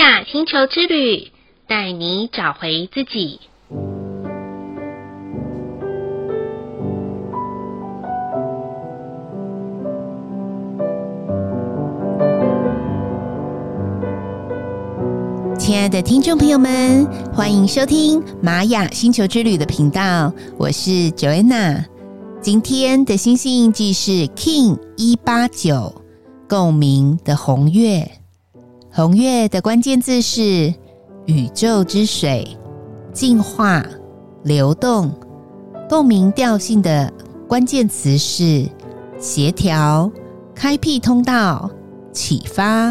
雅星球之旅，带你找回自己。 亲爱的听众朋友们，欢迎收听玛雅星球之旅的频道，我是 Joanna。今天的星系印记是 King 189，共鸣的红月。红月的关键字是宇宙之水、净化、流动。共鸣调性的关键词是协调、开辟通道、启发。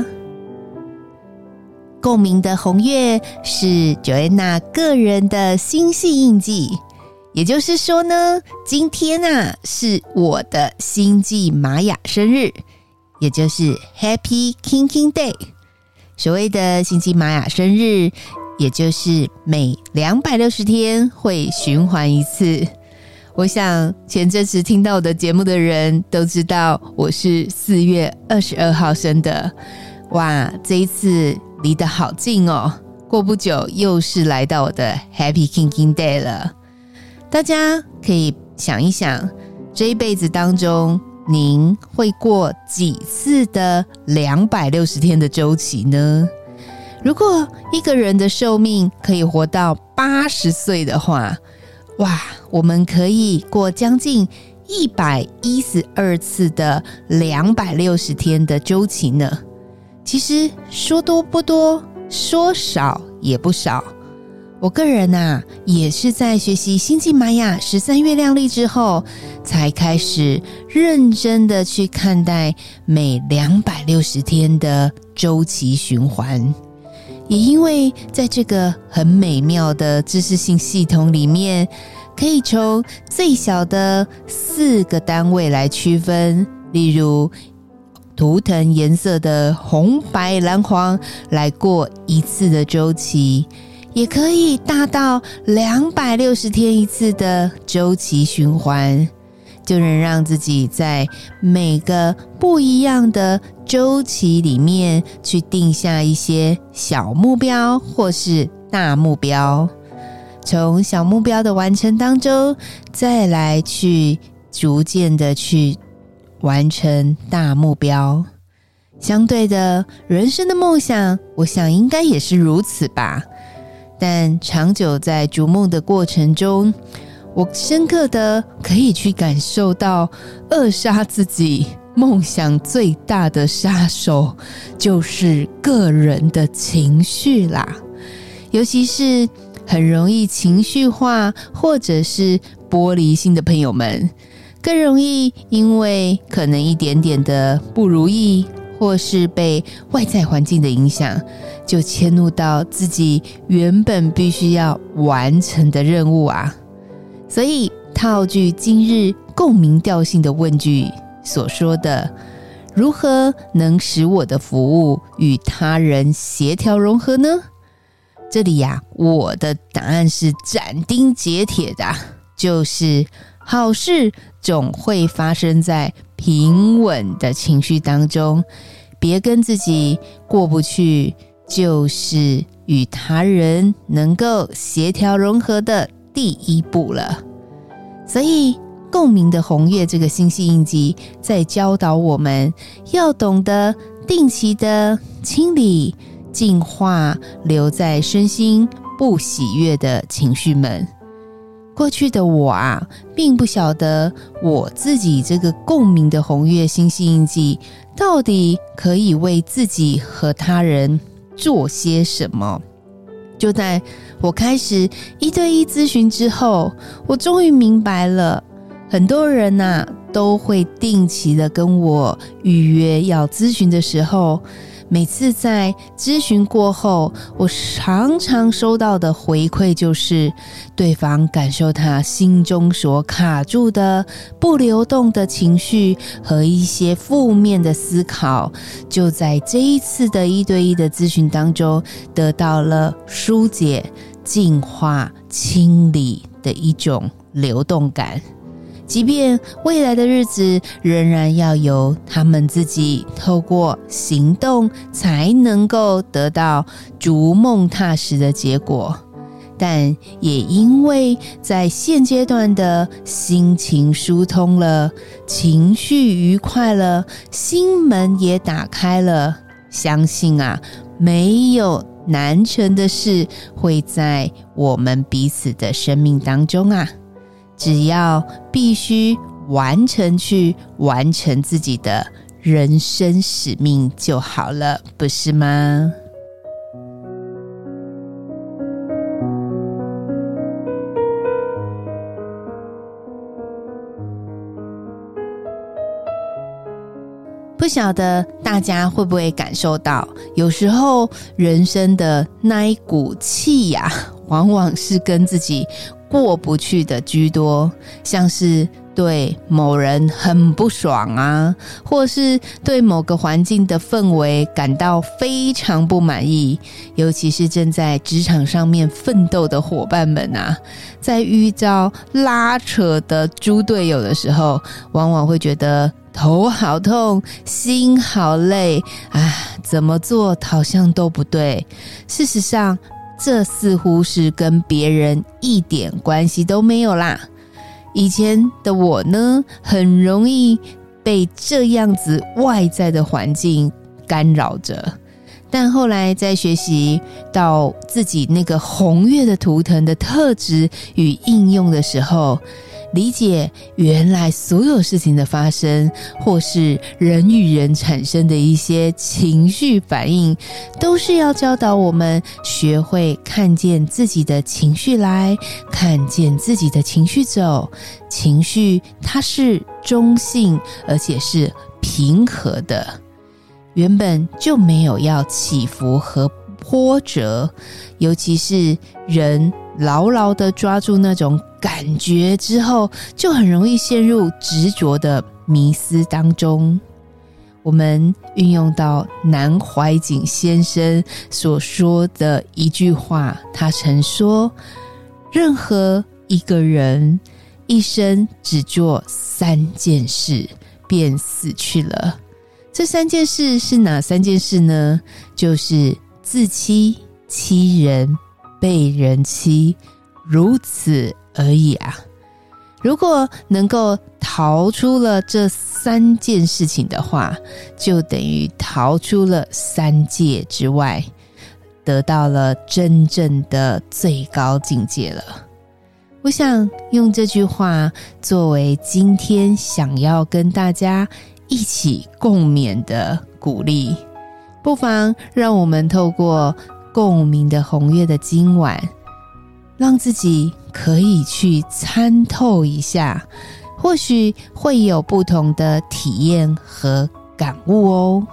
共鸣的红月是 Joanna 个人的星系印记，也就是说呢，今天是我的星际玛雅生日，也就是 Happy King Day。 所谓的星际玛雅生日，也就是每260天会循环一次。我想前阵子听到我的节目的人都知道我是4月22号生的。哇，这一次离得好近哦，过不久又是来到我的 Happy King Day 了。大家可以想一想，这一辈子当中您会过几次的260天的周期呢？如果一个人的寿命可以活到80岁的话，哇，我们可以过将近112次的260天的周期呢。其实说多不多，说少也不少。我个人也是在学习星际玛雅13月亮历之后，才开始认真的去看待每260天的周期循环。也因为在这个很美妙的知识性系统里面，可以从最小的4个单位来区分，例如图腾颜色的红白蓝黄来过一次的周期，也可以大到260天一次的周期循环，就能让自己在每个不一样的周期里面去定下一些小目标或是大目标，从小目标的完成当中再来去逐渐的去完成大目标。相对的，人生的梦想我想应该也是如此吧。但长久在逐梦的过程中，我深刻的可以去感受到扼杀自己梦想最大的杀手就是个人的情绪啦。尤其是很容易情绪化或者是玻璃心的朋友们，更容易因为可能一点点的不如意，或是被外在环境的影响，就迁怒到自己原本必须要完成的任务啊。所以套句今日共鸣调性的问句所说的，如何能使我的服务与他人协调融合呢？这里我的答案是斩钉截铁的，就是好事总会发生在平稳的情绪当中，别跟自己过不去，就是与他人能够协调融合的第一步了。所以共鸣的红月这个星系印记在教导我们要懂得定期的清理、净化留在身心不喜悦的情绪们。过去的我并不晓得我自己这个共鸣的红月星系印记到底可以为自己和他人做些什么。就在我开始1对1咨询之后，我终于明白了，很多人都会定期的跟我预约要咨询的时候，每次在咨询过后，我常常收到的回馈就是对方感受他心中所卡住的不流动的情绪和一些负面的思考，就在这一次的1对1的咨询当中得到了疏解、净化、清理的一种流动感。 即便未来的日子仍然要由他们自己透过行动才能够得到逐梦踏实的结果，但也因为在现阶段的心情疏通了，情绪愉快了，心门也打开了，相信没有难成的事会在我们彼此的生命当中只要必须完成自己的人生使命就好了，不是吗？不晓得大家会不会感受到，有时候人生的那一股气往往是跟自己过不去的居多，像是对某人很不爽或是对某个环境的氛围感到非常不满意，尤其是正在职场上面奋斗的伙伴们在遇到拉扯的猪队友的时候，往往会觉得头好痛，心好累怎么做好像都不对。事实上，这似乎是跟别人一点关系都没有啦。以前的我呢，很容易被这样子外在的环境干扰着，但后来在学习到自己那个红月的图腾的特质与应用的时候，理解原来所有事情的发生，或是人与人产生的一些情绪反应，都是要教导我们学会看见自己的情绪来，看见自己的情绪走。情绪它是中性，而且是平和的，原本就没有要起伏和波折，尤其是人牢牢地抓住那种感觉之后，就很容易陷入执着的迷思当中。我们运用到南怀瑾先生所说的一句话，他曾说，任何一个人一生只做3件事便死去了。这3件事是哪3件事呢？就是自欺、欺人、被人欺，如此而已如果能够逃出了这3件事情的话，就等于逃出了3界之外，得到了真正的最高境界了。我想用这句话作为今天想要跟大家一起共勉的鼓励，不妨让我们透过共鸣的红月的今晚，让自己可以去参透一下，或许会有不同的体验和感悟哦。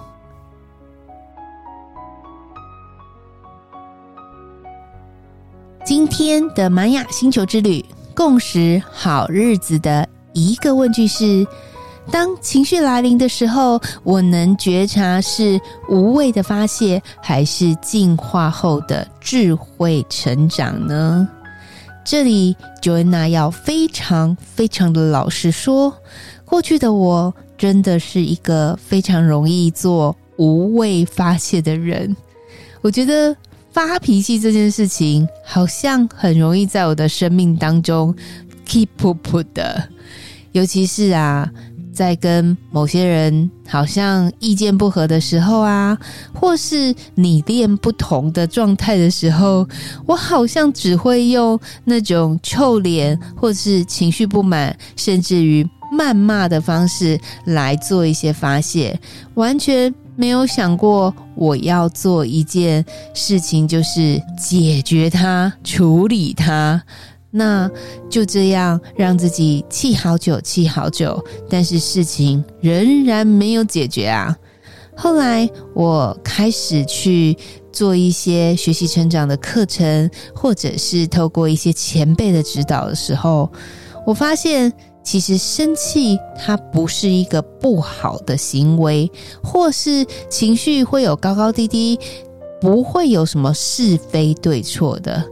今天的玛雅星球之旅共识好日子的一个问句是，当情绪来临的时候，我能觉察是无谓的发泄，还是进化后的智慧成长呢？这里 Joanna 要非常非常的老实说，过去的我真的是一个非常容易做无谓发泄的人。我觉得发脾气这件事情好像很容易在我的生命当中 keep up 的，尤其是在跟某些人好像意见不合的时候或是理念不同的状态的时候，我好像只会用那种臭脸或是情绪不满，甚至于谩骂的方式来做一些发泄，完全没有想过我要做一件事情，就是解决它，处理它。那就这样让自己气好久，但是事情仍然没有解决后来我开始去做一些学习成长的课程，或者是透过一些前辈的指导的时候，我发现其实生气它不是一个不好的行为，或是情绪会有高高低低，不会有什么是非对错的。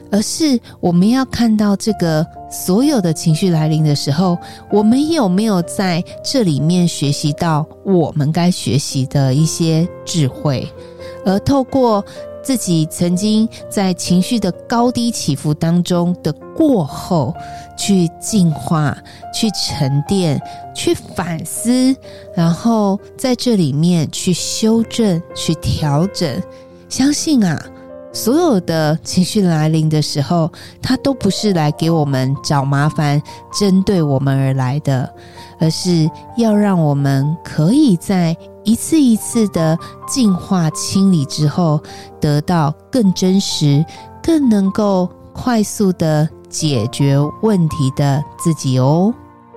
而是我们要看到这个所有的情绪来临的时候，我们有没有在这里面学习到我们该学习的一些智慧，而透过自己曾经在情绪的高低起伏当中的过后，去净化，去沉淀，去反思，然后在这里面去修正，去调整。相信啊，所有的情绪来临的时候，它都不是来给我们找麻烦，针对我们而来的，而是要让我们可以在一次一次的净化清理之后，得到更真实、更能够快速的解决问题的自己哦。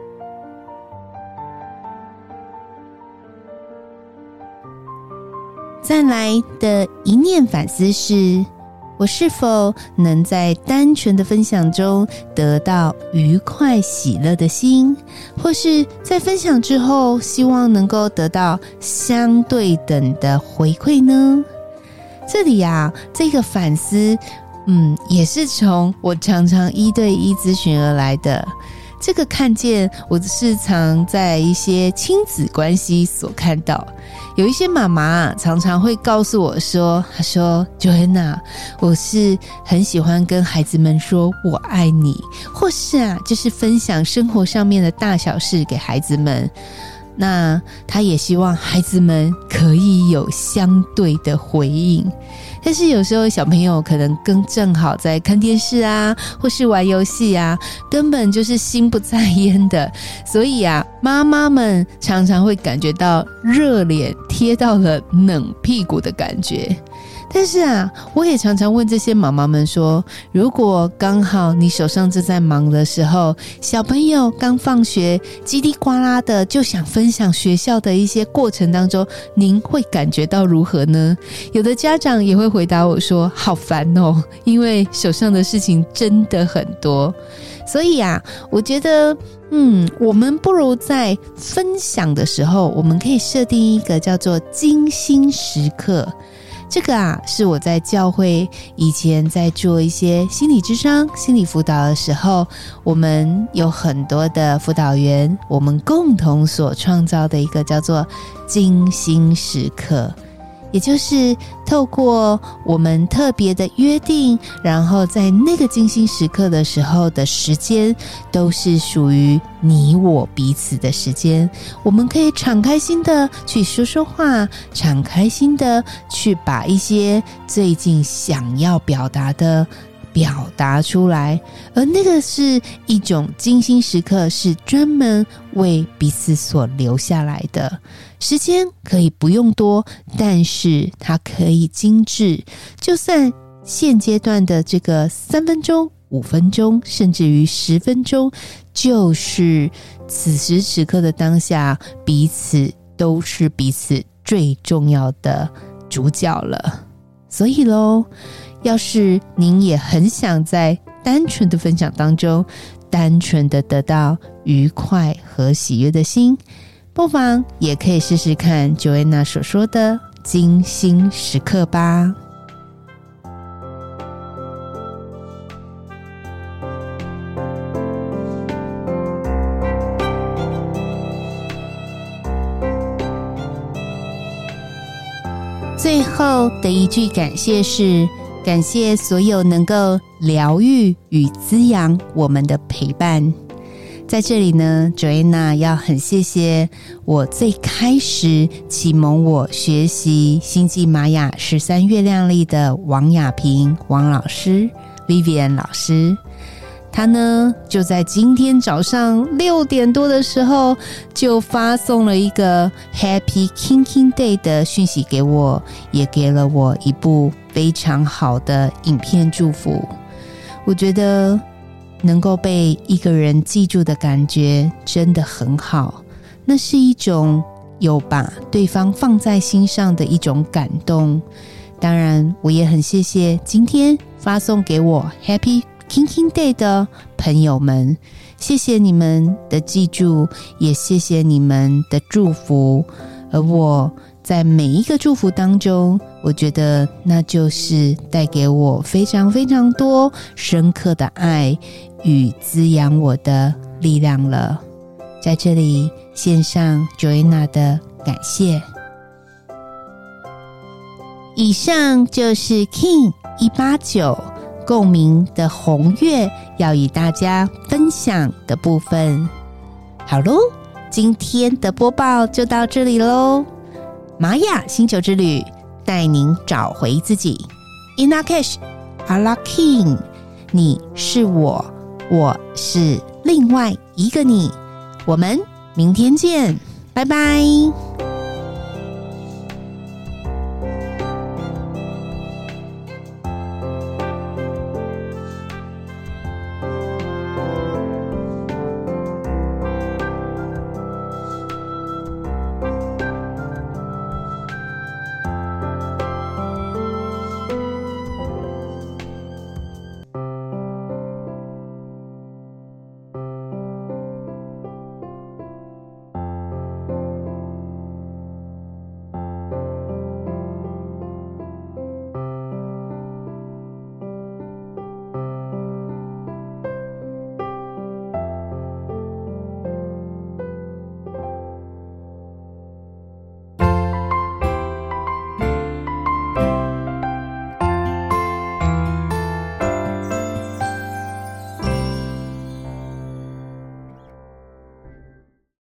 再来的一念反思是，我是否能在单纯的分享中得到愉快喜乐的心，或是在分享之后希望能够得到相对等的回馈呢？这里啊，这个反思也是从我常常1对1咨询而来的。这个看见我是常在一些亲子关系所看到，有一些妈妈常常会告诉我说，她说 Joanna， 我是很喜欢跟孩子们说我爱你，或是就是分享生活上面的大小事给孩子们，那她也希望孩子们可以有相对的回应。但是有时候小朋友可能正好在看电视啊，或是玩游戏啊，根本就是心不在焉的，所以妈妈们常常会感觉到热脸贴到了冷屁股的感觉。但是我也常常问这些妈妈们说，如果刚好你手上正在忙的时候，小朋友刚放学叽里呱啦的就想分享学校的一些过程当中，您会感觉到如何呢？有的家长也会回答我说，好烦哦，因为手上的事情真的很多。所以我觉得我们不如在分享的时候，我们可以设定一个叫做精心时刻。这个是我在教会以前在做一些心理諮商、心理辅导的时候，我们有很多的辅导员，我们共同所创造的一个叫做精心时刻。也就是透过我们特别的约定，然后在那个精心时刻的时候的时间，都是属于你我彼此的时间。我们可以敞开心的去说说话，敞开心的去把一些最近想要表达的表达出来，而那个是一种精心时刻，是专门为彼此所留下来的。时间可以不用多，但是它可以精致。就算现阶段的这个3分钟、5分钟，甚至于10分钟，就是此时此刻的当下，彼此都是彼此最重要的主角了。所以咯，要是您也很想在单纯的分享当中，单纯的得到愉快和喜悦的心，不妨也可以试试看 Joanna 所说的精心时刻吧。最后的一句感谢是，感谢所有能够疗愈与滋养我们的陪伴。在这里呢 Joanna 要很谢谢我最开始启蒙我学习星际玛雅13月亮历的王雅萍王老师 Vivian 老师。他呢就在今天早上6点多的时候就发送了一个 Happy Kinking Day 的讯息给我，也给了我一部非常好的影片祝福。我觉得能够被一个人记住的感觉真的很好，那是一种有把对方放在心上的一种感动。当然我也很谢谢今天发送给我 Happy Kinking Day 的朋友们，谢谢你们的记住，也谢谢你们的祝福。而我在每一个祝福当中，我觉得那就是带给我非常非常多深刻的爱与滋养我的力量了。在这里献上 Joanna 的感谢。以上就是 King 189共鸣的红月要与大家分享的部分。好咯，今天的播报就到这里咯。玛雅星球之旅带您找回自己。 In Lak'ech Allah King， 你是我，我是另外一个你。我们明天见，拜拜。